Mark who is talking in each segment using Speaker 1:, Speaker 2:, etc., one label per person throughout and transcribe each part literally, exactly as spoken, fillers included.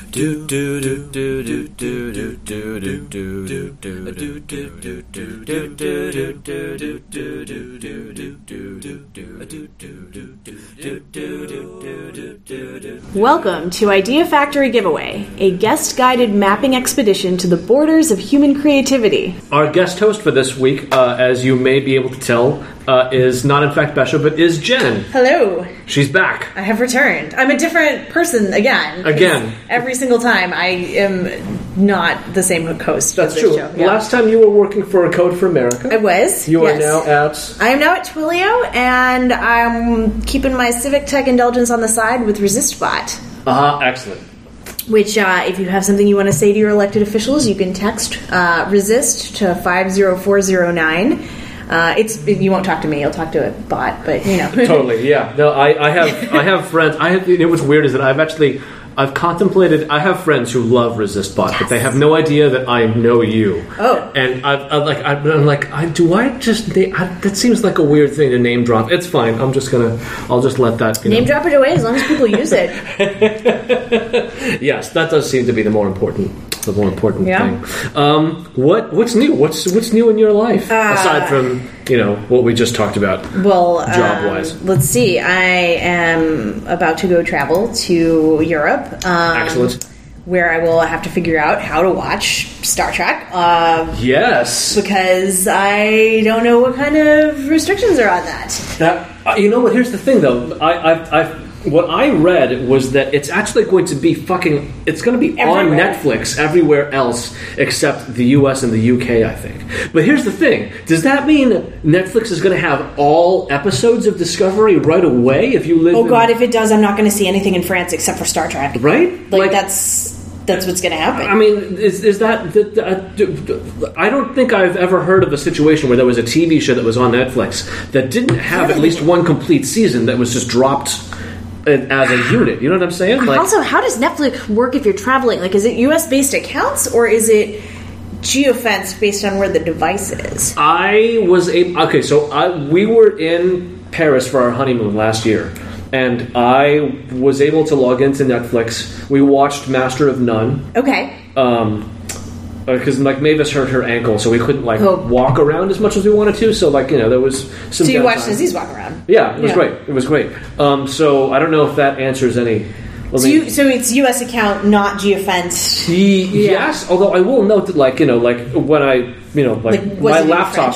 Speaker 1: Welcome to Idea Factory Giveaway, a guest-guided mapping expedition to the borders of human creativity.
Speaker 2: Our guest host for this week, uh, as you may be able to tell, uh, is not in fact Besha, but is Jen.
Speaker 1: Hello.
Speaker 2: She's back.
Speaker 1: I have returned. I'm a different person again.
Speaker 2: Again.
Speaker 1: Every single time I am not the same host.
Speaker 2: That's
Speaker 1: this
Speaker 2: true.
Speaker 1: Show. Yeah.
Speaker 2: Last time you were working for a Code for America.
Speaker 1: I was.
Speaker 2: You
Speaker 1: yes.
Speaker 2: are now at...
Speaker 1: I am now at Twilio, and I'm keeping my civic tech indulgence on the side with ResistBot.
Speaker 2: Uh-huh, excellent.
Speaker 1: Which, uh, if you have something you want to say to your elected officials, you can text uh, resist to five zero four zero nine. Uh, it's you won't talk to me; you'll talk to a bot. But you know,
Speaker 2: totally, yeah. No, I, I have, I have friends. I have. You know, what's weird is that I've actually, I've contemplated. I have friends who love ResistBot, yes. but they have no idea that I know you.
Speaker 1: Oh,
Speaker 2: and I've, I've like, I've, I'm like, I, do I just? They, I, that seems like a weird thing to name drop. It's fine. I'm just gonna. I'll just let that you
Speaker 1: name
Speaker 2: know.
Speaker 1: drop it away as long as people use it.
Speaker 2: Yes, that does seem to be the more important. The more important
Speaker 1: yeah.
Speaker 2: thing. Um, what what's new? What's what's new in your life
Speaker 1: uh,
Speaker 2: aside from you know what we just talked about?
Speaker 1: Well,
Speaker 2: job wise,
Speaker 1: um, let's see. I am about to go travel to Europe. Um,
Speaker 2: Excellent.
Speaker 1: Where I will have to figure out how to watch Star Trek. Uh,
Speaker 2: yes,
Speaker 1: because I don't know what kind of restrictions are on that.
Speaker 2: That uh, you know what? Here's the thing, though. I I. I What I read was that it's actually going to be fucking... It's going to be everywhere. On Netflix everywhere else except the U S and the U K, I think. But here's the thing. Does that mean Netflix is going to have all episodes of Discovery right away if you live
Speaker 1: Oh,
Speaker 2: in...
Speaker 1: God, if it does, I'm not going to see anything in France except for Star Trek.
Speaker 2: Right?
Speaker 1: Like, like that's... That's what's going to happen.
Speaker 2: I mean, is is that... Uh, I don't think I've ever heard of a situation where there was a T V show that was on Netflix that didn't have at least one complete season that was just dropped... as a unit, you know what I'm saying? Like,
Speaker 1: also, how does Netflix work if you're traveling? Like, is it U S-based accounts, or is it geofence based on where the device is?
Speaker 2: I was able... Okay, so I, we were in Paris for our honeymoon last year, and I was able to log into Netflix. We watched Master of None.
Speaker 1: Okay.
Speaker 2: Um... Because like Mavis hurt her ankle, so we couldn't like
Speaker 1: oh.
Speaker 2: walk around as much as we wanted to. So like you know there was some.
Speaker 1: So you
Speaker 2: downtime.
Speaker 1: watched Aziz walk around?
Speaker 2: Yeah, it was
Speaker 1: yeah.
Speaker 2: great. It was great. Um, so I don't know if that answers any.
Speaker 1: So, you, so it's U S account, not geofence.
Speaker 2: He, yeah. Yes, although I will note that like you know like when I you know like,
Speaker 1: like
Speaker 2: my laptop.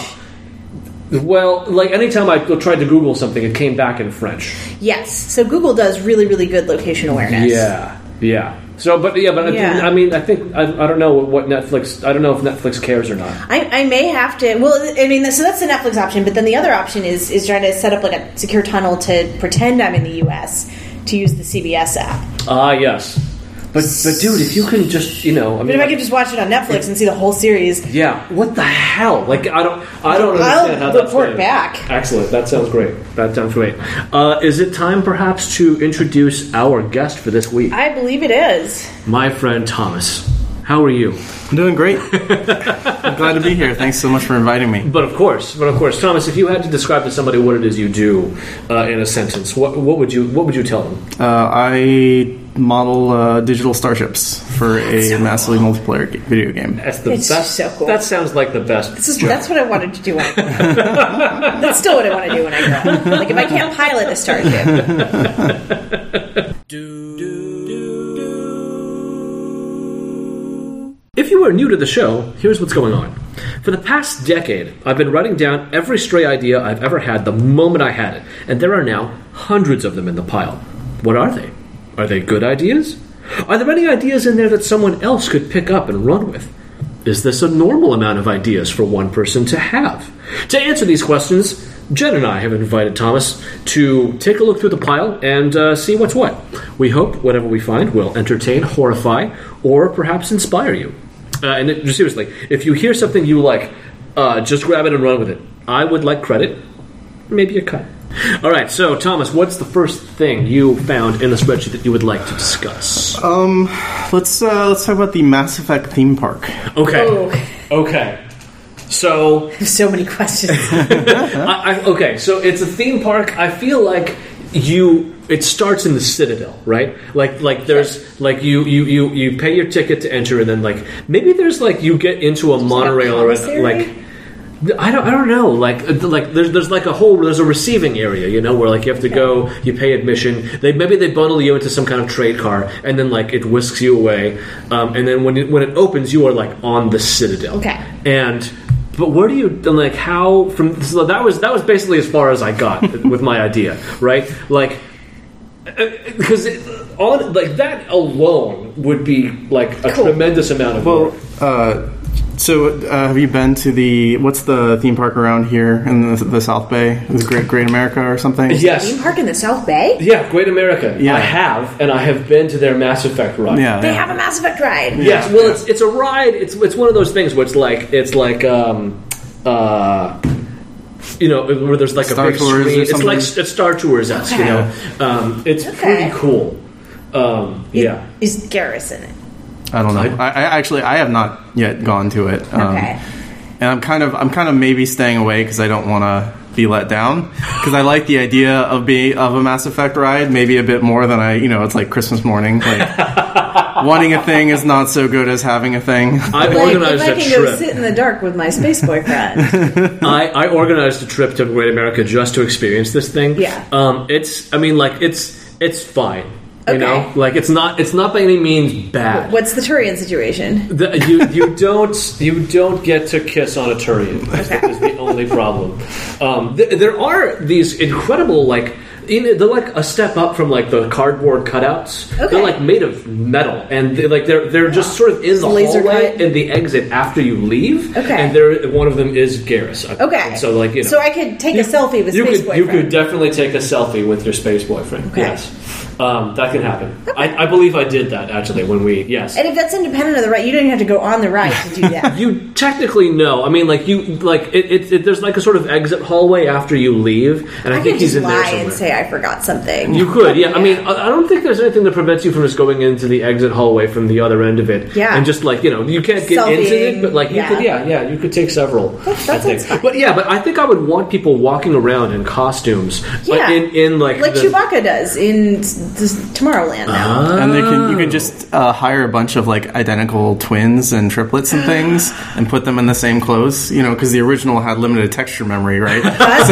Speaker 2: Well, like anytime I tried to Google something, it came back in French.
Speaker 1: Yes, so Google does really really good location awareness.
Speaker 2: Yeah, yeah. So, but yeah, but
Speaker 1: yeah.
Speaker 2: I, I mean, I think I, I don't know what Netflix. I don't know if Netflix cares or not.
Speaker 1: I, I may have to. Well, I mean, so that's the Netflix option. But then the other option is is trying to set up like a secure tunnel to pretend I'm in the U S to use the C B S app.
Speaker 2: Ah, uh, yes. But but dude, if you can just you know, I mean,
Speaker 1: but if
Speaker 2: like,
Speaker 1: I could just watch it on Netflix and see the whole series,
Speaker 2: yeah. What the hell? Like I don't I don't understand
Speaker 1: I'll
Speaker 2: how that's
Speaker 1: report
Speaker 2: going.
Speaker 1: back.
Speaker 2: Excellent. That sounds great. That sounds great. Uh, is it time perhaps to introduce our guest for this week?
Speaker 1: I believe it is.
Speaker 2: My friend Thomas. How are you?
Speaker 3: I'm doing great. I'm glad to be here. Thanks so much for inviting me.
Speaker 2: But of course, but of course, Thomas, if you had to describe to somebody what it is you do uh, in a sentence, what what would you what would you tell them?
Speaker 3: Uh, I model uh, digital starships for a
Speaker 1: so
Speaker 3: massively
Speaker 1: cool.
Speaker 3: multiplayer ga- video game.
Speaker 2: That's the
Speaker 1: it's
Speaker 2: best.
Speaker 1: So cool.
Speaker 2: That sounds like the best.
Speaker 1: This is, that's what I wanted to do when I grew up. That's still what I want to do when I grow up. Like if I can't pilot a starship.
Speaker 2: If you are new to the show, here's what's going on. For the past decade, I've been writing down every stray idea I've ever had the moment I had it, and there are now hundreds of them in the pile. What are they? Are they good ideas? Are there any ideas in there that someone else could pick up and run with? Is this a normal amount of ideas for one person to have? To answer these questions, Jen and I have invited Thomas to take a look through the pile and uh, see what's what. We hope whatever we find will entertain, horrify, or perhaps inspire you. Uh, and it, seriously, if you hear something you like, uh, just grab it and run with it. I would like credit, maybe a cut. All right, so Thomas, what's the first thing you found in the spreadsheet that you would like to discuss?
Speaker 3: Um, let's uh, let's talk about the Mass Effect theme park.
Speaker 2: Okay.
Speaker 1: Oh.
Speaker 2: Okay. So,
Speaker 1: so many questions.
Speaker 2: I, I, okay, so it's a theme park. I feel like you it starts in the Citadel, right? Like like there's like you, you, you, you pay your ticket to enter, and then like maybe there's like you get into a monorail or a, like I don't I don't know like like there's there's like a whole there's a receiving area, you know, where like you have to go, you pay admission. They maybe they bundle you into some kind of trade car, and then like it whisks you away, um, and then when it, when it opens, you are like on the Citadel.
Speaker 1: Okay,
Speaker 2: and. But where do you like how from so that was that was basically as far as I got with my idea, right? Like because on like that alone would be like a cool. tremendous amount of
Speaker 3: well,
Speaker 2: work.
Speaker 3: Uh, so uh, have you been to the what's the theme park around here in the, the South Bay? Is it Great Great America or something?
Speaker 2: Yes,
Speaker 1: theme park in the South Bay.
Speaker 2: Yeah, Great America.
Speaker 3: Yeah.
Speaker 2: I have, and I have been to their Mass Effect ride.
Speaker 3: Yeah,
Speaker 1: they
Speaker 3: yeah.
Speaker 1: have a Mass Effect ride.
Speaker 2: Yes, well, it's it's a ride. It's it's one of those things where it's like it's like um uh. You know, where there's like
Speaker 3: Star
Speaker 2: a big
Speaker 3: Tours
Speaker 2: screen.
Speaker 3: or
Speaker 2: It's
Speaker 3: something?
Speaker 2: like it's Star Tours esque,
Speaker 1: Okay.
Speaker 2: you know. Um, it's
Speaker 1: Okay.
Speaker 2: pretty cool. Um, yeah.
Speaker 1: Is Garrus in it?
Speaker 3: I don't know. I, I actually I have not yet gone to it. Um,
Speaker 1: Okay.
Speaker 3: And I'm kind of I'm kind of maybe staying away because I don't want to be let down because I like the idea of being of a Mass Effect ride maybe a bit more than I you know it's like Christmas morning like wanting a thing is not so good as having a thing.
Speaker 2: I
Speaker 1: Like,
Speaker 2: organized
Speaker 1: if I
Speaker 2: a
Speaker 1: can
Speaker 2: trip.
Speaker 1: go sit in the dark with my space boyfriend.
Speaker 2: I, I organized a trip to Great America just to experience this thing.
Speaker 1: Yeah.
Speaker 2: Um, it's I mean like it's it's fine. You
Speaker 1: Okay.
Speaker 2: know, like it's not it's not by any means bad.
Speaker 1: What's the Turian situation?
Speaker 2: The, you you don't you don't get to kiss on a Turian. Is the, is the only problem. Um, th- there are these incredible like. In, they're like a step up from like the cardboard cutouts.
Speaker 1: Okay.
Speaker 2: They're like made of metal, and they're like they're they're just sort of in the
Speaker 1: Laser
Speaker 2: hallway
Speaker 1: cut.
Speaker 2: and the exit after you leave.
Speaker 1: Okay.
Speaker 2: And there one of them is Garrus.
Speaker 1: Okay.
Speaker 2: And so like you know,
Speaker 1: So I could take a selfie with
Speaker 2: you
Speaker 1: space
Speaker 2: could,
Speaker 1: boyfriend.
Speaker 2: You could definitely take a selfie with your space boyfriend.
Speaker 1: Okay.
Speaker 2: Yes, um, that can happen. I, I believe I did that actually when we yes.
Speaker 1: And if that's independent of the ride, you don't even have to go on the ride to do that.
Speaker 2: You technically know. I mean, like you, like it, it, it. There's like a sort of exit hallway after you leave, and I,
Speaker 1: I
Speaker 2: think
Speaker 1: could
Speaker 2: he's
Speaker 1: just
Speaker 2: in there
Speaker 1: lie
Speaker 2: somewhere.
Speaker 1: and say I forgot something.
Speaker 2: You could, yeah. I mean, I I don't think there's anything that prevents you from just going into the exit hallway from the other end of it,
Speaker 1: Yeah.
Speaker 2: and just like you know, you can't get into
Speaker 1: Selfieing,
Speaker 2: it, but like you
Speaker 1: yeah.
Speaker 2: could, yeah, yeah, you could take several.
Speaker 1: That- that
Speaker 2: I think.
Speaker 1: sounds fun.
Speaker 2: But yeah, but I think I would want people walking around in costumes,
Speaker 1: Yeah.
Speaker 2: like in in like
Speaker 1: Like
Speaker 2: the,
Speaker 1: Chewbacca does in this Tomorrowland now.
Speaker 3: And they can you can just uh, hire a bunch of like identical twins and triplets and things and put them in the same clothes, you know, because the original had limited texture memory, right?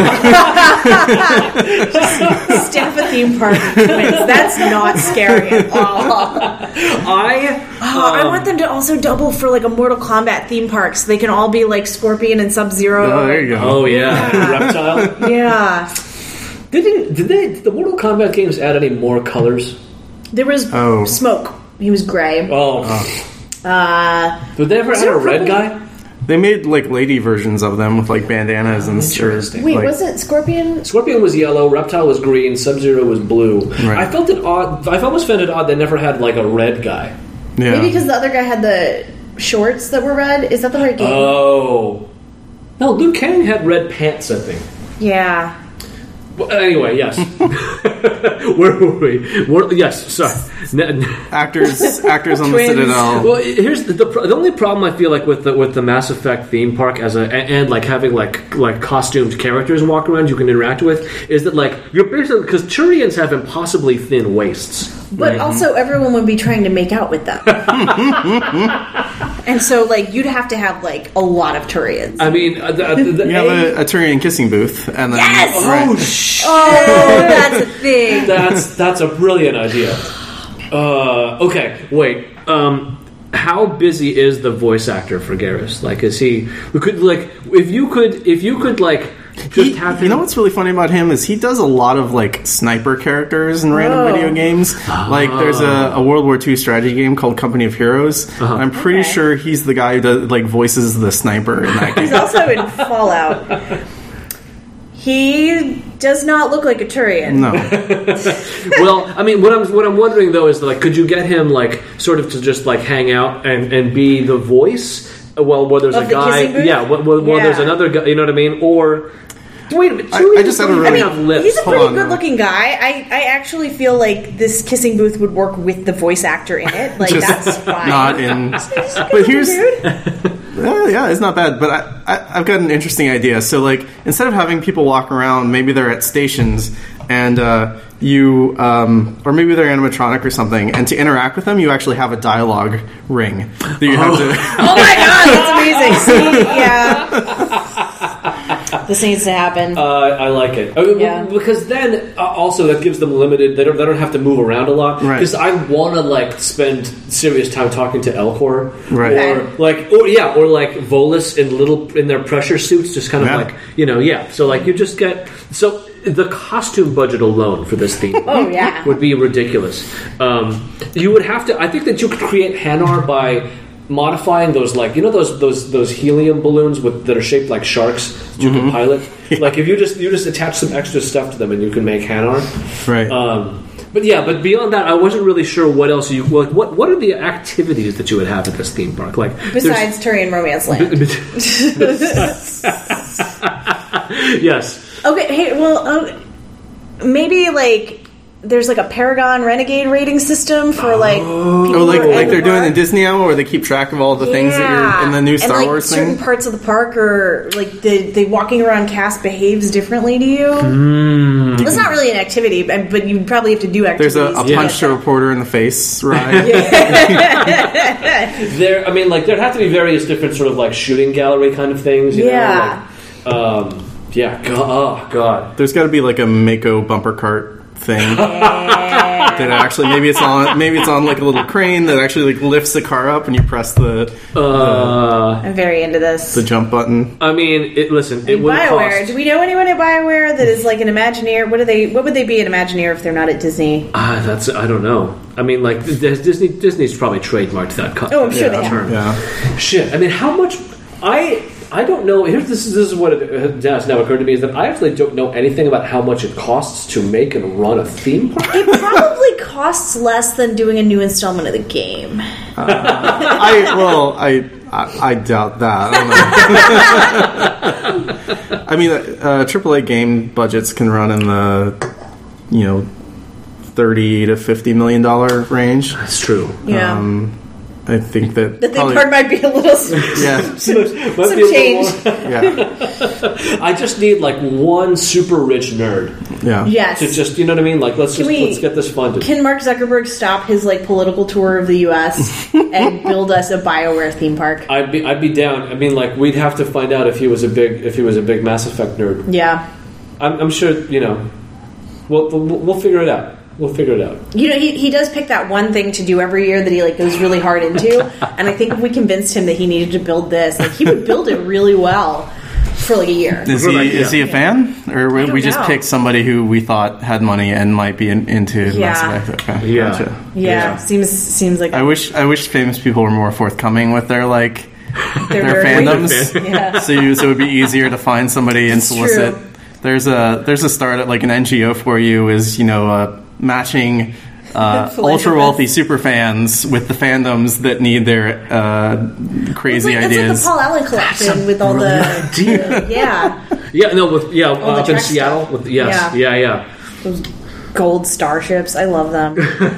Speaker 1: Staff a theme park with twins. That's not scary at all.
Speaker 2: I.
Speaker 1: Oh, I
Speaker 2: um,
Speaker 1: want them to also double for like a Mortal Kombat theme park, so they can all be like Scorpion and Sub Zero.
Speaker 3: Oh, there you go.
Speaker 2: Oh yeah, reptile.
Speaker 1: Yeah,
Speaker 2: Did, did they? Did the Mortal Kombat games add any more colors?
Speaker 1: there was
Speaker 3: Oh.
Speaker 1: Smoke. He was gray.
Speaker 2: Oh,
Speaker 1: Uh,
Speaker 2: did they ever add
Speaker 1: there
Speaker 2: a red
Speaker 1: purple?
Speaker 2: guy?
Speaker 3: They made like lady versions of them with like bandanas and shirts.
Speaker 2: Interesting.
Speaker 1: wait,
Speaker 3: like,
Speaker 1: was it Scorpion?
Speaker 2: Scorpion was yellow, Reptile was green, Sub-Zero was blue.
Speaker 3: Right.
Speaker 2: I felt it odd. I almost found it odd they never had like a red guy.
Speaker 3: Yeah.
Speaker 1: Maybe because the other guy had the shorts that were red. Is that the right game?
Speaker 2: Oh, no, Liu Kang had red pants. I think.
Speaker 1: yeah.
Speaker 2: Well, anyway, yes. Where were we? We're, yes, sorry. N-
Speaker 3: actors actors on the
Speaker 1: Twins.
Speaker 3: Citadel.
Speaker 2: Well, here's the, the pro- the only problem I feel like with the with the Mass Effect theme park as a and, and like having like like costumed characters walk around you can interact with is that like you're basically because Turians have impossibly thin waists.
Speaker 1: But also, everyone would be trying to make out with them. And so, like, you'd have to have, like, a lot of Turians.
Speaker 2: I mean, uh, the, the, the
Speaker 3: You have a, a Turian kissing booth, and then
Speaker 1: Yes!
Speaker 3: right.
Speaker 2: oh sh-
Speaker 1: Oh, that's a thing.
Speaker 2: that's that's a brilliant idea. Uh, okay, wait. Um, how busy is the voice actor for Garrus? Like, is he? We could like if you could if you could like just
Speaker 3: He-
Speaker 2: have him.
Speaker 3: you know what's really funny about him is he does a lot of like sniper characters in random
Speaker 1: Whoa.
Speaker 3: video games. Like there's a, a World War Two strategy game called Company of Heroes.
Speaker 2: Uh-huh.
Speaker 3: And I'm pretty
Speaker 1: Okay.
Speaker 3: sure he's the guy who does, like voices the sniper in that
Speaker 1: He's
Speaker 3: game.
Speaker 1: also in Fallout. He does not look like a Turian.
Speaker 3: No,
Speaker 2: Well, I mean, what I'm what I'm wondering though is like, could you get him like sort of to just like hang out and, and be the voice? Well, where there's
Speaker 1: Of
Speaker 2: a
Speaker 1: the
Speaker 2: guy,
Speaker 1: kissing booth?
Speaker 2: yeah. Well, well, well, there's
Speaker 1: Yeah.
Speaker 2: another guy. You know what I mean? Or wait a minute,
Speaker 3: I-
Speaker 2: Turians
Speaker 3: I just had a
Speaker 2: don't
Speaker 3: really-
Speaker 2: even have lips.
Speaker 1: He's a
Speaker 3: Hold
Speaker 1: pretty
Speaker 3: on now.
Speaker 1: good-looking guy. I, I actually feel like this kissing booth would work with the voice actor in it. Like,
Speaker 3: just
Speaker 1: that's fine.
Speaker 3: not in.
Speaker 1: He's a
Speaker 3: But here's
Speaker 1: dude.
Speaker 3: Uh, yeah, it's not bad, but I, I, I've got an interesting idea. So, like, instead of having people walk around, maybe they're at stations, and uh, you, um, or maybe they're animatronic or something, and to interact with them, you actually have a dialogue ring that you have to.
Speaker 1: Oh my god, that's amazing! See, yeah. This needs to happen.
Speaker 2: Uh, I like it. I mean,
Speaker 1: Yeah.
Speaker 2: Because then, uh, also, that gives them limited... They don't, they don't have to move around a lot.
Speaker 3: Right.
Speaker 2: Because I want to, like, spend serious time talking to Elcor.
Speaker 3: Right.
Speaker 2: Or,
Speaker 1: Okay.
Speaker 2: like... Or, yeah, or, like, Volus in little... In their pressure suits, just kind of
Speaker 3: Yeah.
Speaker 2: like... You know, yeah. So, like, you just get... So, the costume budget alone for this theme...
Speaker 1: Oh, yeah.
Speaker 2: would be ridiculous. Um, you would have to... I think that you could create Hanar by... modifying those, like, you know those those those helium balloons with that are shaped like sharks that you
Speaker 3: Mm-hmm.
Speaker 2: can pilot. Like if you just you just attach some extra stuff to them and you can make Hanar.
Speaker 3: Right.
Speaker 2: Um, but yeah, but beyond that, I wasn't really sure what else you like. What what are the activities that you would have at this theme park? Like
Speaker 1: Besides Turian Romance Land.
Speaker 2: yes.
Speaker 1: Okay, hey, well, uh, maybe like there's like a Paragon Renegade rating system for like people
Speaker 3: Oh, like
Speaker 1: who are
Speaker 3: like
Speaker 1: in
Speaker 3: they're
Speaker 1: the
Speaker 3: doing in
Speaker 1: park.
Speaker 3: Disney now, where they keep track of all the things that you're in the new Star
Speaker 1: and, like,
Speaker 3: Wars
Speaker 1: certain
Speaker 3: thing.
Speaker 1: parts of the park are like the the walking around cast behaves differently to you.
Speaker 3: Hmm.
Speaker 1: It's not really an activity, but but you probably have to do activities.
Speaker 3: There's a, a
Speaker 1: to
Speaker 3: punch
Speaker 1: get
Speaker 3: a
Speaker 1: that.
Speaker 3: reporter in the face ride.
Speaker 2: There, I mean, like there'd have to be various different sort of like shooting gallery kind of things. You
Speaker 1: Yeah.
Speaker 2: Know? Like, um, yeah. God, oh God.
Speaker 3: There's got to be like a Mako bumper cart thing that actually maybe it's on maybe it's on like a little crane that actually like lifts the car up and you press the
Speaker 2: Uh,
Speaker 1: I'm very into this.
Speaker 3: the jump button.
Speaker 2: I mean, it, listen, it would
Speaker 1: BioWare.
Speaker 2: cost.
Speaker 1: Do we know anyone at BioWare that is like an Imagineer? What are they? What would they be an Imagineer if they're not at Disney?
Speaker 2: Ah, that's I don't know. I mean, like there's Disney. Disney's probably trademarked that. Cut,
Speaker 1: Oh, I'm sure they have.
Speaker 2: term.
Speaker 3: Yeah.
Speaker 2: Shit. I mean, how much? I I don't know. Here's this is this is what it has now occurred to me is that I actually don't know anything about how much it costs to make and run a theme park.
Speaker 1: It probably costs less than doing a new installment of the game.
Speaker 3: I well, I I, I doubt that. I, don't know. I mean, uh, triple A game budgets can run in the you know thirty to fifty million dollar range.
Speaker 2: That's true.
Speaker 1: Yeah.
Speaker 3: Um, I think that
Speaker 1: the theme
Speaker 3: probably-
Speaker 1: park might be a little some,
Speaker 3: Yeah,
Speaker 1: some
Speaker 2: Might be a little
Speaker 1: change.
Speaker 2: more-
Speaker 3: yeah,
Speaker 2: I just need like one super rich nerd
Speaker 3: yeah.
Speaker 1: Yes.
Speaker 2: to just you know what I mean. Like let's
Speaker 1: Can
Speaker 2: just
Speaker 1: we-
Speaker 2: let's get this funded.
Speaker 1: Can Mark Zuckerberg stop his like political tour of the U S and build us a BioWare theme park?
Speaker 2: I'd be I'd be down. I mean, like we'd have to find out if he was a big if he was a big Mass Effect nerd.
Speaker 1: Yeah.
Speaker 2: I'm, I'm sure you know. We'll, we'll we'll figure it out. We'll figure it out.
Speaker 1: You know, he, he does pick that one thing to do every year that he like goes really hard into, and I think if we convinced him that he needed to build this, like he would build it really well for like a year.
Speaker 3: Is
Speaker 2: Good
Speaker 3: he
Speaker 2: idea.
Speaker 3: is he a fan, or we,
Speaker 1: don't
Speaker 3: we just
Speaker 1: know.
Speaker 3: picked somebody who we thought had money and might be in, into
Speaker 1: Yeah.
Speaker 3: Mass Effect? Okay,
Speaker 2: Yeah.
Speaker 3: gotcha.
Speaker 1: Yeah,
Speaker 2: Yeah.
Speaker 1: seems seems like
Speaker 3: I wish I wish famous people were more forthcoming with their like
Speaker 1: they're
Speaker 3: their
Speaker 1: very-
Speaker 3: fandoms.
Speaker 1: Yeah.
Speaker 3: So you, so it would be easier to find somebody and
Speaker 1: It's
Speaker 3: solicit.
Speaker 1: true.
Speaker 3: There's a there's a startup like an N G O for you is you know uh, matching uh, ultra wealthy super fans with the fandoms that need their uh,
Speaker 1: It's
Speaker 3: crazy
Speaker 1: like,
Speaker 3: ideas.
Speaker 1: It's like the Paul Allen collection with all the yeah
Speaker 2: Yeah, no, with yeah,
Speaker 1: the
Speaker 2: uh, up in
Speaker 1: track
Speaker 2: Seattle.
Speaker 1: stuff.
Speaker 2: With yes, yeah, yeah.
Speaker 1: those gold starships. I love them.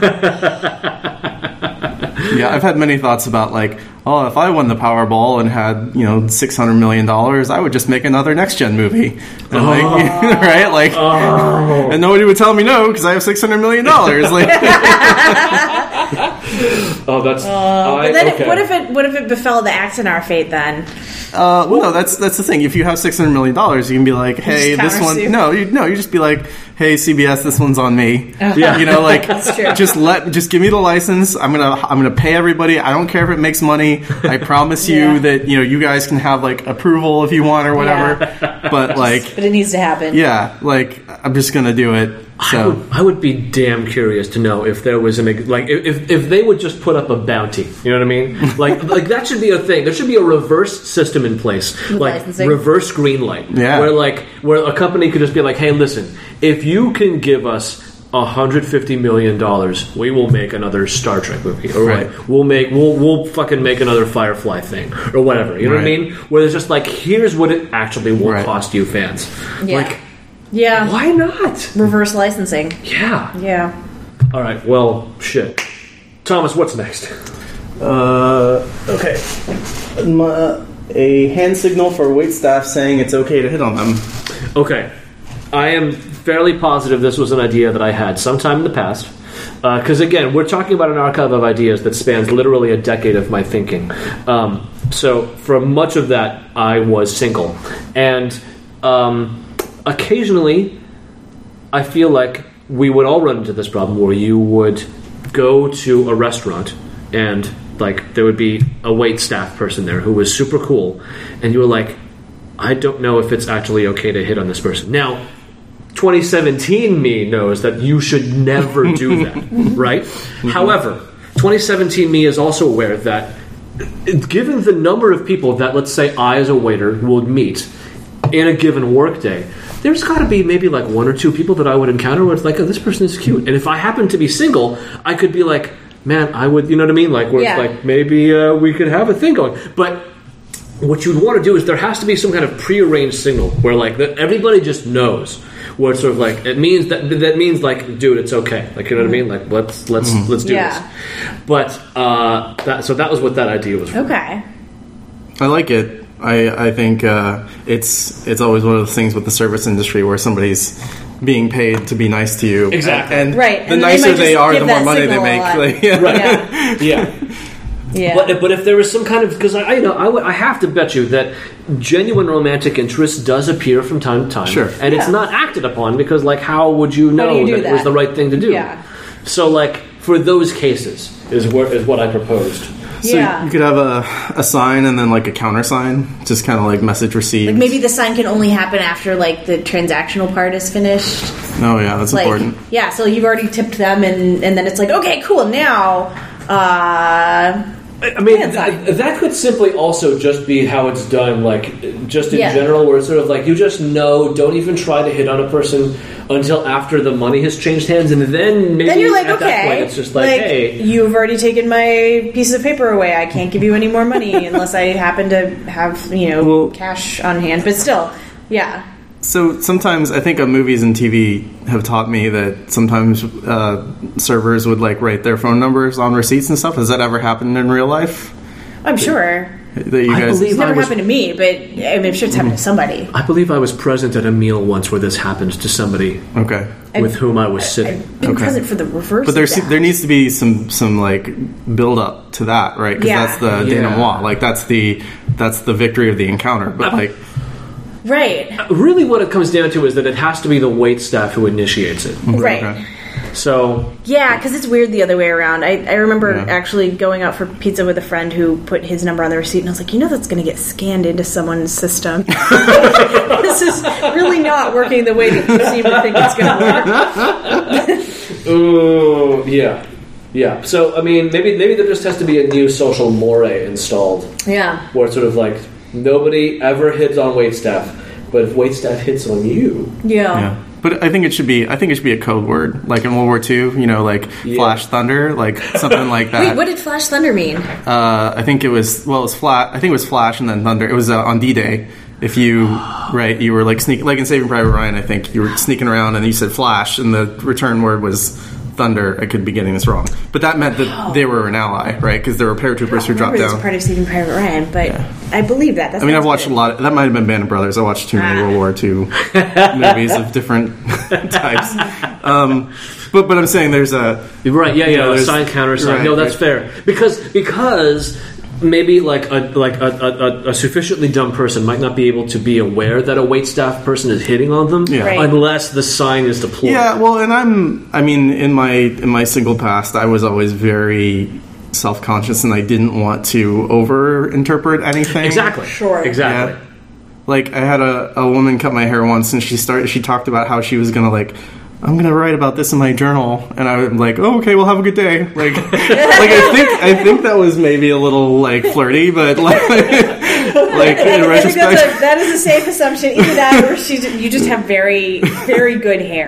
Speaker 3: Yeah, I've had many thoughts about like, oh, if I won the Powerball and had you know six hundred million dollars, I would just make another next gen movie, and like, right, like, and nobody would tell me no because I have six hundred million dollars. Like,
Speaker 2: Oh, that's. I,
Speaker 1: But then,
Speaker 2: okay.
Speaker 1: what if it what if it befell the Axanar fate then?
Speaker 3: uh, well, no, that's that's the thing. If you have six hundred million dollars, you can be like, hey,
Speaker 1: just
Speaker 3: this one,
Speaker 1: countersue.
Speaker 3: no, you no, you just be like, hey, C B S, this one's on me.
Speaker 2: Yeah.
Speaker 3: You know, like,
Speaker 1: true.
Speaker 3: just let, just give me the license. I'm gonna, I'm gonna pay everybody. I don't care if it makes money. I promise you
Speaker 1: Yeah.
Speaker 3: that you know you guys can have like approval if you want or whatever. But like,
Speaker 1: But it needs to happen.
Speaker 3: yeah, like I'm just gonna do it.
Speaker 2: I
Speaker 3: So
Speaker 2: would, I would be damn curious to know if there was an ex- like if if they would just put up a bounty. You know what I mean? Like like that should be a thing. There should be a reverse system in place, like
Speaker 1: licensing.
Speaker 2: reverse green light,
Speaker 3: Yeah.
Speaker 2: where like where a company could just be like, hey, listen, if you can give us one hundred fifty million dollars, we will make another Star Trek movie, or
Speaker 3: Right.
Speaker 2: like, we'll make we'll we'll fucking make another Firefly thing, or whatever. You know what I
Speaker 3: Right.
Speaker 2: mean? Where there's just like, here's what it actually will
Speaker 3: Right.
Speaker 2: cost you, fans.
Speaker 1: Yeah.
Speaker 2: Like,
Speaker 1: Yeah.
Speaker 2: why not?
Speaker 1: Reverse licensing.
Speaker 2: Yeah.
Speaker 1: Yeah.
Speaker 2: All right. Well, shit. Thomas, what's next?
Speaker 3: Uh, okay. My, a hand signal for waitstaff saying it's okay to hit on them.
Speaker 2: Okay. I am fairly positive this was an idea that I had sometime in the past. Because, uh, again, we're talking about an archive of ideas that spans literally a decade of my thinking. Um, so for much of that, I was single. And um, occasionally, I feel like we would all run into this problem where you would go to a restaurant and, like, there would be a wait staff person there who was super cool. And you were like, I don't know if it's actually okay to hit on this person. Now, twenty seventeen me knows that you should never do that, right? Mm-hmm. However, twenty seventeen me is also aware that given the number of people that, let's say, I as a waiter would meet in a given workday, there's got to be maybe like one or two people that I would encounter where it's like, oh, this person is cute. And if I happen to be single, I could be like, man, I would, you know what I mean? Like, where yeah. it's like, maybe uh, we could have a thing going. But what you'd want to do is there has to be some kind of prearranged signal where, like, that everybody just knows. Where it's sort of like it means that that means like, dude, it's okay. Like, you know what I mean? Like, let's let's mm. let's do
Speaker 1: yeah.
Speaker 2: this. But uh, that, so that was what that idea was. For.
Speaker 1: Okay.
Speaker 3: I like it. I I think uh, it's it's always one of those things with the service industry where somebody's being paid to be nice to you.
Speaker 2: Exactly.
Speaker 3: And, and
Speaker 1: right.
Speaker 3: the
Speaker 1: and
Speaker 3: nicer
Speaker 1: they,
Speaker 3: they are, the more money they
Speaker 1: make.
Speaker 3: make. Like, yeah.
Speaker 2: Right.
Speaker 1: Yeah.
Speaker 2: yeah.
Speaker 1: Yeah.
Speaker 2: But, but if there was some kind of, because I, I you know I, w- I have to bet you that genuine romantic interest does appear from time to time,
Speaker 3: sure,
Speaker 2: and
Speaker 1: yeah.
Speaker 2: it's not acted upon because, like, how would you know
Speaker 1: you
Speaker 2: that,
Speaker 1: that
Speaker 2: it was the right thing to do?
Speaker 1: Yeah.
Speaker 2: So, like, for those cases is what is what I proposed.
Speaker 3: So
Speaker 1: yeah.
Speaker 3: you could have a, a sign and then like a countersign, just kind of like message received.
Speaker 1: Like maybe the sign can only happen after like the transactional part is finished.
Speaker 3: Oh yeah, that's
Speaker 1: like,
Speaker 3: important.
Speaker 1: Yeah, so you've already tipped them, and and then it's like, okay, cool, now. Uh,
Speaker 2: I mean, th- that could simply also just be how it's done, like, just in
Speaker 1: yeah.
Speaker 2: general, where it's sort of like, you just know, don't even try to hit on a person until after the money has changed hands, and then maybe
Speaker 1: then you're like,
Speaker 2: at
Speaker 1: okay,
Speaker 2: that point, it's just like,
Speaker 1: like,
Speaker 2: hey.
Speaker 1: you've already taken my piece of paper away, I can't give you any more money unless I happen to have, you know,
Speaker 3: well,
Speaker 1: cash on hand, but still, yeah.
Speaker 3: So sometimes I think uh, movies and T V have taught me that sometimes uh, servers would like write their phone numbers on receipts and stuff. Has that ever happened in real life?
Speaker 1: I'm sure.
Speaker 3: That you
Speaker 2: I
Speaker 3: guys,
Speaker 2: believe
Speaker 1: It's never
Speaker 2: I was,
Speaker 1: happened to me, but I mean, I'm sure it's happened to somebody.
Speaker 2: I believe I was present at a meal once where this happened to somebody
Speaker 3: okay.
Speaker 2: with
Speaker 1: I've,
Speaker 2: whom I was sitting.
Speaker 1: I've been
Speaker 3: Okay.
Speaker 1: present for the reverse.
Speaker 3: But there's
Speaker 1: of that.
Speaker 3: there needs to be some some like build up to that, right? Because
Speaker 1: Yeah.
Speaker 3: that's the
Speaker 2: Yeah.
Speaker 3: denouement. Like that's the that's the victory of the encounter. But like,
Speaker 1: right,
Speaker 2: Really what it comes down to is that it has to be the wait staff who initiates it.
Speaker 1: right.
Speaker 3: okay.
Speaker 2: So,
Speaker 1: Yeah, because it's weird the other way around. I, I remember
Speaker 3: Yeah.
Speaker 1: actually going out for pizza with a friend who put his number on the receipt, and I was like, you know that's going to get scanned into someone's system. This is really not working the way that you seem to think it's going to work.
Speaker 2: ooh, yeah. Yeah. So, I mean, maybe maybe there just has to be a new social moray installed.
Speaker 1: Yeah.
Speaker 2: Where it's sort of like, nobody ever hits on waitstaff, but if waitstaff hits on you...
Speaker 1: Yeah.
Speaker 3: Yeah. But I think it should be. I think it should be a code word, like in World War Two. You know, like
Speaker 2: Yeah.
Speaker 3: Flash Thunder, like something like that.
Speaker 1: Wait, what did Flash Thunder mean?
Speaker 3: Uh, I think it was. Well, it was flat. I think it was Flash and then Thunder. It was uh, on D-Day. If you right, you were like sneak, like in Saving Private Ryan. I think you were sneaking around and you said Flash, and the return word was Thunder. I could be getting this wrong, but that meant that
Speaker 1: Oh.
Speaker 3: they were an ally, right? Because there were paratroopers who dropped
Speaker 1: It's
Speaker 3: down.
Speaker 1: part of Saving Private Ryan, but
Speaker 3: Yeah.
Speaker 1: I believe that. That
Speaker 3: I mean, I've
Speaker 1: sounds
Speaker 3: watched
Speaker 1: good.
Speaker 3: a lot. Of, that might have been Band of Brothers. I watched too many
Speaker 1: Ah.
Speaker 3: World War Two movies of different types. Um, but but I'm saying there's a
Speaker 2: Right, yeah,
Speaker 3: You
Speaker 2: yeah,
Speaker 3: know,
Speaker 2: a
Speaker 3: there's-
Speaker 2: sign, counter sign.
Speaker 3: right,
Speaker 2: no, that's
Speaker 3: right.
Speaker 2: fair. Because because maybe like a like a, a, a- a sufficiently dumb person might not be able to be aware that a waitstaff person is hitting on them
Speaker 3: Yeah.
Speaker 1: Right.
Speaker 2: unless the sign is deployed.
Speaker 3: Yeah, well, and I'm. I mean, in my in my single past, I was always very self-conscious, and I didn't want to over-interpret anything.
Speaker 2: Exactly.
Speaker 1: Sure.
Speaker 2: Exactly.
Speaker 3: Yeah. Like I had a, a woman cut my hair once, and she started. She talked about how she was gonna like. I'm gonna write about this in my journal, and I was like, "Oh, okay, well, have a good day." Like, like I think I think that was maybe a little like flirty, but like, like in
Speaker 1: I think
Speaker 3: retrospect,
Speaker 1: that's a, that is a safe assumption. Either that, or she's, you just have very, very good hair.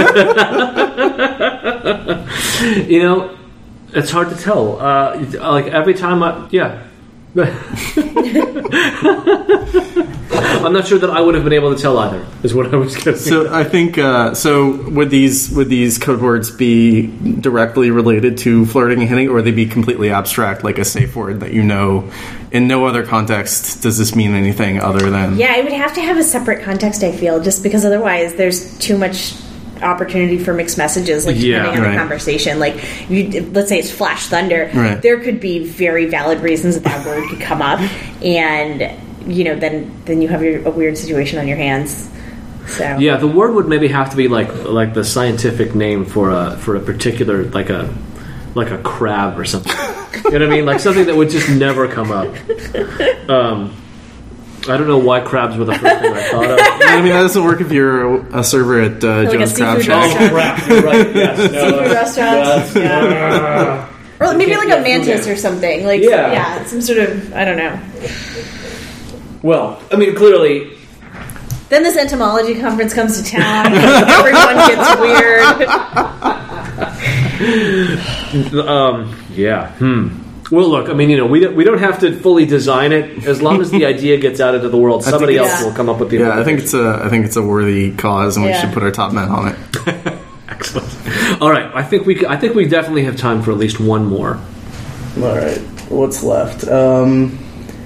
Speaker 2: You know, it's hard to tell. Uh, like every time I, yeah. I'm not sure that I would have been able to tell either. Is what I was going to say.
Speaker 3: So I think uh, so. Would these would these code words be directly related to flirting and hitting, or would they be completely abstract, like a safe word that you know in no other context does this mean anything other than?
Speaker 1: Yeah, it would have to have a separate context, I feel, just because otherwise there's too much opportunity for mixed messages, like
Speaker 2: Yeah,
Speaker 1: depending on
Speaker 3: right.
Speaker 1: the conversation. Like, you, let's say it's Flash Thunder,
Speaker 3: Right.
Speaker 1: there could be very valid reasons that that word could come up, and you know, then then you have your, a weird situation on your hands. So
Speaker 2: Yeah, the word would maybe have to be like like the scientific name for a for a particular like a like a crab or something. You know what I mean? Like something that would just never come up. Um, I don't know why crabs were the first thing I thought of.
Speaker 3: I mean, that doesn't work if you're a, a server at uh,
Speaker 1: Like a
Speaker 3: Joe's Crab
Speaker 1: seafood
Speaker 3: Shack.
Speaker 1: restaurant.
Speaker 2: crap! You're right. Yes, no,
Speaker 1: seafood
Speaker 2: that's-
Speaker 1: restaurants,
Speaker 2: that's-
Speaker 1: yeah. Or maybe
Speaker 2: can't
Speaker 1: like a
Speaker 2: be a food
Speaker 1: mantis
Speaker 2: name.
Speaker 1: or something. Like
Speaker 2: Yeah.
Speaker 1: yeah, some sort of, I don't know.
Speaker 2: Well, I mean, clearly.
Speaker 1: Then this entomology conference comes to town. Everyone gets weird.
Speaker 2: Um, yeah. Hmm. Well, look. I mean, you know, we don't, we don't have to fully design it. As long as the idea gets out into the world,
Speaker 3: think
Speaker 2: somebody else
Speaker 1: it's-
Speaker 2: will come up with the.
Speaker 3: Yeah, I think it's a I think it's a worthy cause, and we
Speaker 1: Yeah.
Speaker 3: should put our top men on it.
Speaker 2: Excellent. All right. I think we. c- I think we definitely have time for at least one more.
Speaker 4: All right, what's left? Um,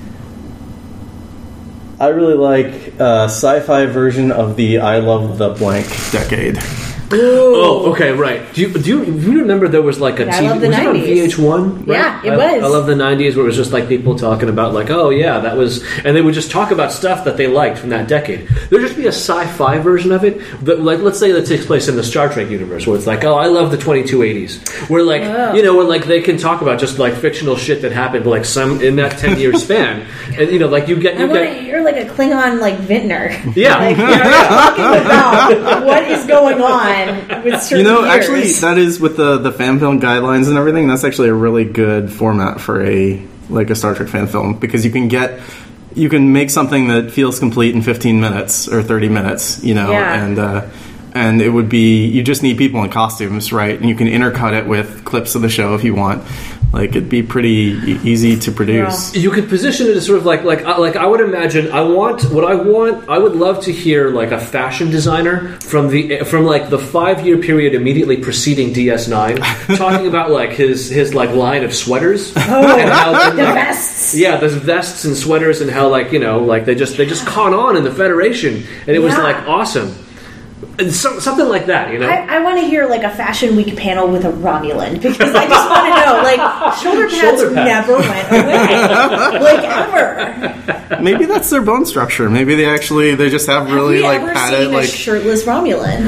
Speaker 4: I really like a sci-fi version of the "I Love the Blank"
Speaker 3: Decade.
Speaker 2: Oh, okay, right. Do you do you, do you remember there was like a
Speaker 1: Yeah, I
Speaker 2: T V?
Speaker 1: love the
Speaker 2: Was it on
Speaker 1: nineties.
Speaker 2: V H one?
Speaker 1: Yeah, it
Speaker 2: I,
Speaker 1: was.
Speaker 2: I love the nineties, where it was just like people talking about like, oh yeah, that was, and they would just talk about stuff that they liked from that decade. There'd just be a sci-fi version of it, but like let's say that takes place in the Star Trek universe, where it's like, oh, I love the twenty-two eighties, where like
Speaker 1: Oh.
Speaker 2: you know, where like they can talk about just like fictional shit that happened like some in that ten year span, and you know, like you get
Speaker 1: I
Speaker 2: you
Speaker 1: want
Speaker 2: get.
Speaker 1: to hear like a Klingon like vintner.
Speaker 2: Yeah.
Speaker 1: Like, yeah, talking about what is going on with certain
Speaker 3: You know,
Speaker 1: years.
Speaker 3: actually, that is with the the fan film guidelines and everything. That's actually a really good format for a like a Star Trek fan film, because you can get you can make something that feels complete in fifteen minutes or thirty minutes. You know,
Speaker 1: Yeah.
Speaker 3: and uh, and it would be you just need people in costumes, right? And you can intercut it with clips of the show if you want. Like, it'd be pretty e- easy to produce.
Speaker 2: You could position it as sort of like like uh, like I would imagine. I want what I want. I would love to hear like a fashion designer from the from like the five year period immediately preceding D S nine, talking about like his his like line of sweaters. Oh, and how,
Speaker 1: the
Speaker 2: like,
Speaker 1: vests.
Speaker 2: Yeah, there's vests and sweaters, and how like you know like they just they just caught on in the Federation, and it was
Speaker 1: Yeah.
Speaker 2: like awesome. And so, something like that, you know.
Speaker 1: I, I want to hear like a Fashion Week panel with a Romulan, because I just want to know, like, shoulder pads,
Speaker 2: Shoulder pads.
Speaker 1: never went away, like ever.
Speaker 3: Maybe that's their bone structure. Maybe they actually they just have really
Speaker 1: Have you
Speaker 3: like
Speaker 1: ever
Speaker 3: padded
Speaker 1: seen a
Speaker 3: like.
Speaker 1: shirtless Romulan?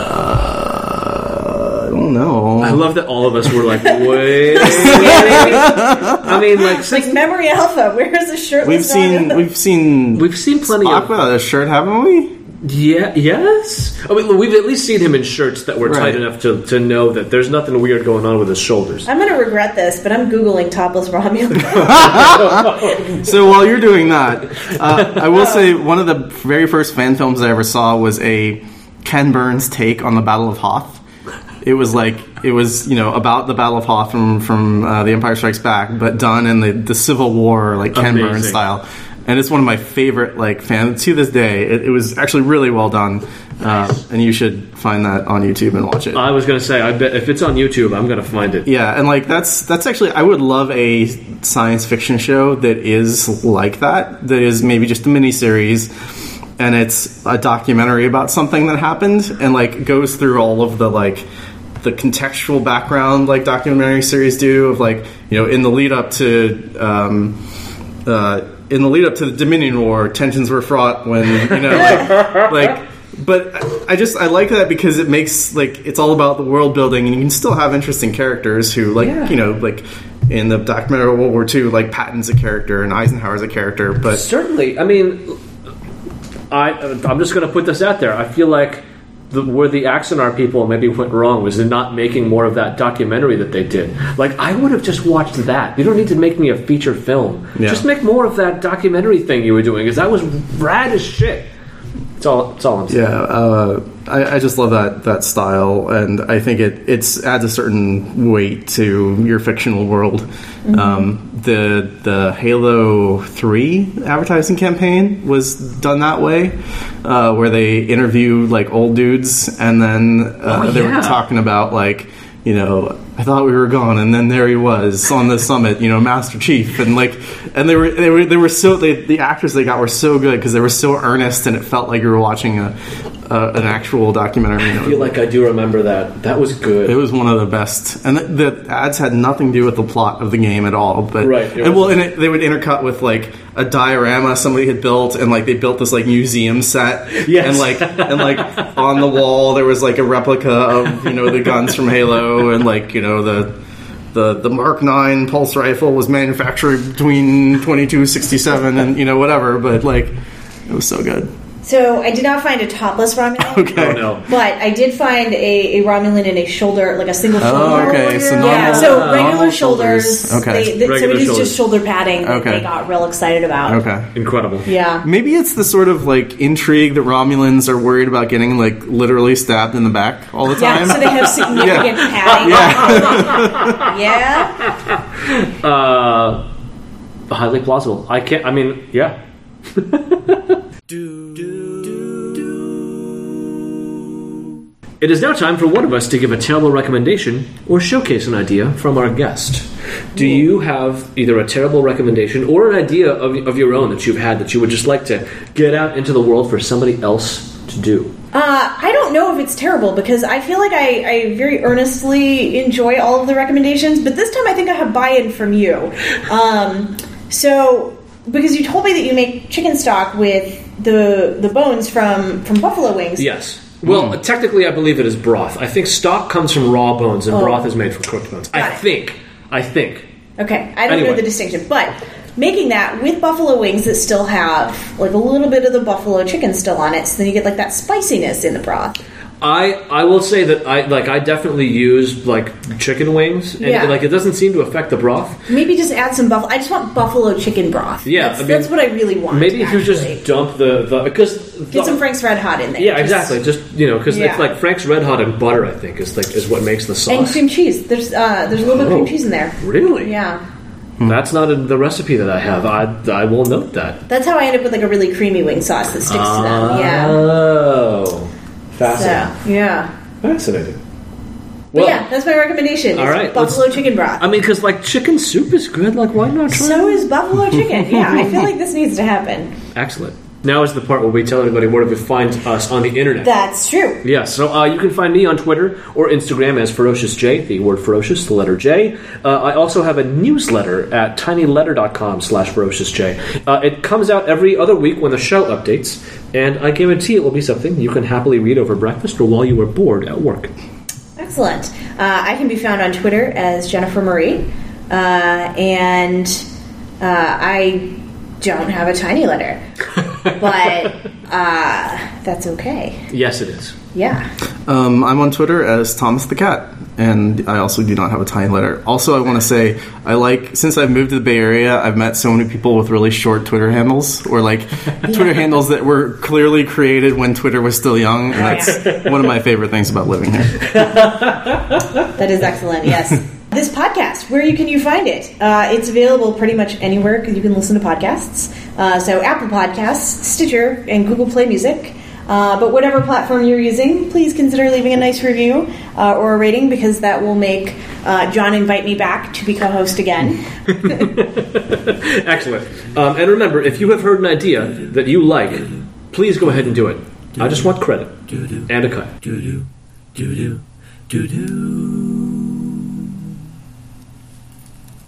Speaker 3: Uh, I don't know.
Speaker 2: I love that all of us were like, wait. I mean, like, since
Speaker 1: Like Memory Alpha, where's a shirtless
Speaker 3: We've seen
Speaker 1: Romulan?
Speaker 3: we've seen
Speaker 2: we've seen plenty
Speaker 3: Spock
Speaker 2: of.
Speaker 3: without a shirt, haven't we?
Speaker 2: Yeah. Yes. I mean, we've at least seen him in shirts that were tight
Speaker 3: Right.
Speaker 2: enough to, to know that there's nothing weird going on with his shoulders.
Speaker 1: I'm going to regret this, but I'm Googling topless Romulan.
Speaker 3: So while you're doing that, uh, I will say one of the very first fan films I ever saw was a Ken Burns take on the Battle of Hoth. It was like it was you know about the Battle of Hoth from from uh, The Empire Strikes Back, but done in the, the Civil War like Ken
Speaker 2: Amazing.
Speaker 3: Burns style. And it's one of my favorite like fans to this day. It, it was actually really well done, uh, and you should find that on YouTube and watch it.
Speaker 2: I was going to say, I bet if it's on YouTube, I'm going to find it.
Speaker 3: Yeah, and like that's that's actually I would love a science fiction show that is like that. That is maybe just a miniseries, and it's a documentary about something that happened, and like goes through all of the like the contextual background like documentary series do of like you know in the lead up to. Um, uh, in the lead up to the Dominion War, tensions were fraught when you know, like, like. But I just I like that because it makes like it's all about the world building, and you can still have interesting characters who like
Speaker 2: Yeah.
Speaker 3: you know like in the documentary of World War Two, like Patton's a character and Eisenhower's a character, but
Speaker 2: Certainly. I mean, I, I'm just going to put this out there. I feel like the, where the Axonar people maybe went wrong was in not making more of that documentary that they did. Like, I would have just watched that. You don't need to make me a feature film.
Speaker 3: Yeah.
Speaker 2: Just make more of that documentary thing you were doing, because that was rad as shit. That's all, that's all I'm saying.
Speaker 3: yeah, uh, I, I just love that that style, and I think it it's adds a certain weight to your fictional world. Mm-hmm. Um, the the Halo three advertising campaign was done that way, uh, where they interview like old dudes, and then uh,
Speaker 2: oh,
Speaker 3: they
Speaker 2: yeah.
Speaker 3: were talking about like, you know, I thought we were gone, and then there he was on the summit, you know, Master Chief, and like, and they were they were they were so they, the actors they got were so good because they were so earnest, and it felt like you were watching a, a an actual documentary. You know?
Speaker 2: I feel like I do remember that. That was good.
Speaker 3: It was one of the best, and the, the ads had nothing to do with the plot of the game at all. But
Speaker 2: right,
Speaker 3: and well, and it, they would intercut with like a diorama somebody had built, and like they built this like museum set,
Speaker 2: yes.
Speaker 3: and like and like on the wall there was like a replica of, you know, the guns from Halo, and like, you know, the the the Mark nine pulse rifle was manufactured between twenty-two sixty-seven and, you know, whatever, but like it was so good.
Speaker 1: So I did not find a topless Romulan.
Speaker 3: Okay.
Speaker 2: Oh, no.
Speaker 1: But I did find a, a Romulan in a shoulder, like a single shoulder.
Speaker 3: Oh, okay. So normal,
Speaker 1: yeah, so regular
Speaker 3: normal
Speaker 1: shoulders.
Speaker 3: shoulders. Okay.
Speaker 1: They, they, so
Speaker 2: Regular
Speaker 1: it is
Speaker 2: shoulders.
Speaker 1: just shoulder padding that
Speaker 3: Okay.
Speaker 1: they got real excited about.
Speaker 3: Okay.
Speaker 2: Incredible.
Speaker 1: Yeah.
Speaker 3: Maybe it's the sort of like intrigue that Romulans are worried about getting like literally stabbed in the back all the time.
Speaker 1: Yeah, so they have significant padding. Yeah.
Speaker 2: Uh, highly plausible. I can't. I mean, yeah. It is now time for one of us to give a terrible recommendation or showcase an idea from our guest. Do you have either a terrible recommendation or an idea of, of your own that you've had that you would just like to get out into the world for somebody else to do?
Speaker 1: Uh, I don't know if it's terrible because I feel like I, I very earnestly enjoy all of the recommendations, but this time I think I have buy-in from you. Um, so, because you told me that you make chicken stock with the the bones from, from buffalo wings.
Speaker 2: Yes. Well, mm. technically, I believe it is broth. I think stock comes from raw bones, and
Speaker 1: oh.
Speaker 2: broth is made from cooked bones.
Speaker 1: Got
Speaker 2: I
Speaker 1: it.
Speaker 2: think. I think.
Speaker 1: Okay, I don't
Speaker 2: Anyway.
Speaker 1: know the distinction, but making that with buffalo wings that still have like a little bit of the buffalo chicken still on it, so then you get like that spiciness in the broth.
Speaker 2: I I will say that I like I definitely use like chicken wings, and
Speaker 1: Yeah.
Speaker 2: like it doesn't seem to affect the broth.
Speaker 1: Maybe just add some buffalo. I just want buffalo chicken broth.
Speaker 2: Yeah,
Speaker 1: that's,
Speaker 2: I mean,
Speaker 1: that's what I really want.
Speaker 2: Maybe if you
Speaker 1: actually.
Speaker 2: just dump the the because
Speaker 1: get some Frank's Red Hot in there.
Speaker 2: yeah,
Speaker 1: Just-
Speaker 2: exactly. Just you know, because
Speaker 1: Yeah.
Speaker 2: it's like Frank's Red Hot and butter. I think is like is what makes the sauce.
Speaker 1: And cream cheese. There's uh, there's a little bit of
Speaker 2: Oh.
Speaker 1: cream cheese in there.
Speaker 2: Really?
Speaker 1: Yeah.
Speaker 2: That's not in the recipe that I have. I I will note that.
Speaker 1: That's how I end up with like a really creamy wing sauce that sticks to them. Yeah.
Speaker 2: Oh, fascinating.
Speaker 1: So, yeah.
Speaker 2: Fascinating.
Speaker 1: But yeah, that's my recommendation.
Speaker 2: all
Speaker 1: is
Speaker 2: right,
Speaker 1: buffalo
Speaker 2: let's-
Speaker 1: chicken broth.
Speaker 2: I mean, because like chicken soup is good. Like, why not try?
Speaker 1: So
Speaker 2: it?
Speaker 1: is buffalo chicken. Yeah, I feel like this needs to happen.
Speaker 2: Excellent. Now is the part where we tell everybody where to find us on the internet.
Speaker 1: That's true.
Speaker 2: Yeah, so uh, you can find me on Twitter or Instagram as Ferocious J, the word ferocious, the letter J. Uh, I also have a newsletter at tinyletter.com slash ferocious J. Uh, it comes out every other week when the show updates, and I guarantee it will be something you can happily read over breakfast or while you are bored at work.
Speaker 1: Excellent. Uh, I can be found on Twitter as Jennifer Marie, uh, and uh, I don't have a tiny letter, but uh, that's okay.
Speaker 2: Yes, it is.
Speaker 1: Yeah.
Speaker 3: Um, I'm on Twitter as Thomas the Cat, and I also do not have a tiny letter. Also, I want to say, I like, since I've moved to the Bay Area, I've met so many people with really short Twitter handles, or like Twitter handles that were clearly created when Twitter was still young, and
Speaker 1: Oh,
Speaker 3: that's one of my favorite things about living here.
Speaker 1: That is excellent, yes. This podcast, where you can you find it? Uh, it's available pretty much anywhere you can listen to podcasts. Uh, so Apple Podcasts, Stitcher, and Google Play Music. Uh, but whatever platform you're using, please consider leaving a nice review uh, or a rating, because that will make uh, John invite me back to be co-host again.
Speaker 2: Excellent. Um, and remember, if you have heard an idea that you like, please go ahead and do it. I just want credit and a cut.
Speaker 5: Do do do do do do.